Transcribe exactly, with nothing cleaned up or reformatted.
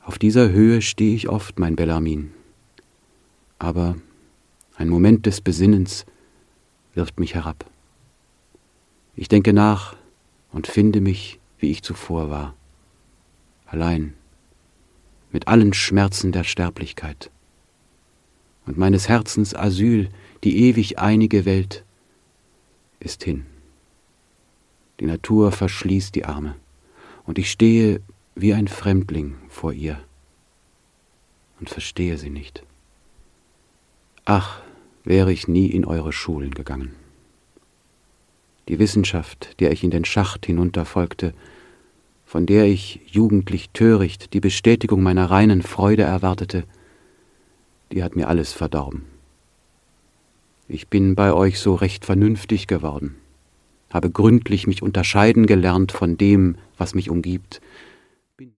Auf dieser Höhe stehe ich oft, mein Bellarmin. Aber ein Moment des Besinnens wirft mich herab. Ich denke nach und finde mich, wie ich zuvor war, allein, mit allen Schmerzen der Sterblichkeit. Und meines Herzens Asyl, die ewig einige Welt, ist hin. Die Natur verschließt die Arme, und ich stehe wie ein Fremdling vor ihr und verstehe sie nicht. Ach, wäre ich nie in eure Schulen gegangen. Die Wissenschaft, der ich in den Schacht hinunterfolgte, von der ich jugendlich töricht die Bestätigung meiner reinen Freude erwartete, die hat mir alles verdorben. Ich bin bei euch so recht vernünftig geworden, habe gründlich mich unterscheiden gelernt von dem, was mich umgibt,